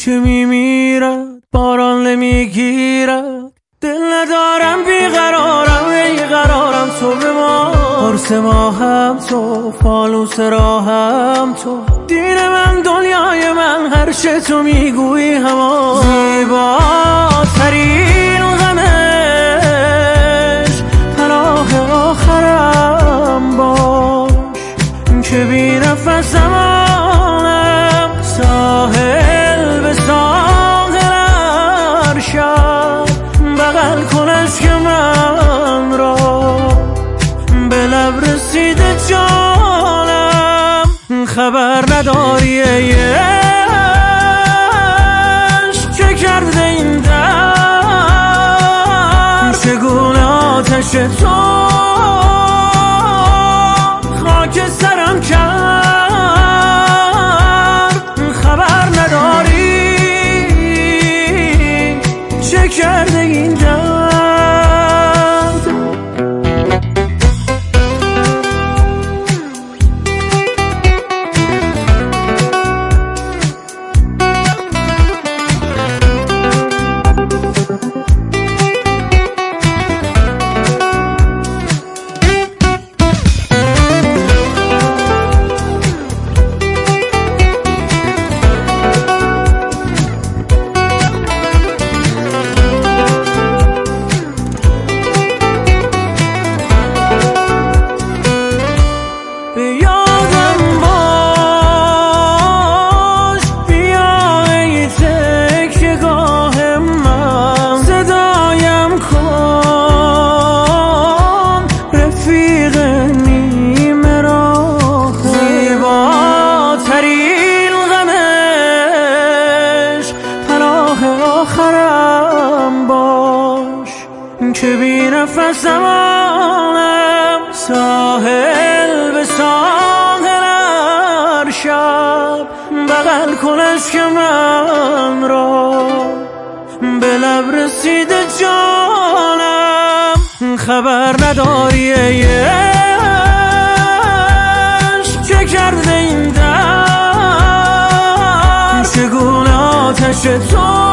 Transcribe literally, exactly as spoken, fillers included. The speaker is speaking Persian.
که میمیرد باران نمیگیرد، دل ندارم بیقرارم ای قرارم تو به ما، قرص ما هم تو، فانوس راهم تو، دین من دنیای من، هر چه تو میگویی همان، زیباترین غمش پناه آخرم باش، که بی نفسمانم ساحل به ساحل ارشد، بغل کنش که من را به لب رسیده جانم، خبر نداری ای عشق چه کرده این در، چگونه آتش تو خاک سرم کرد، خبر نداری چه کرده این درد. آخرم باش که بی نفسمانم ساحل به ساحل ارشد، بغل کنش که من را به لب رسیده جانم، خبر نداری ای عشق چه کرده این در، چگونه آتش تو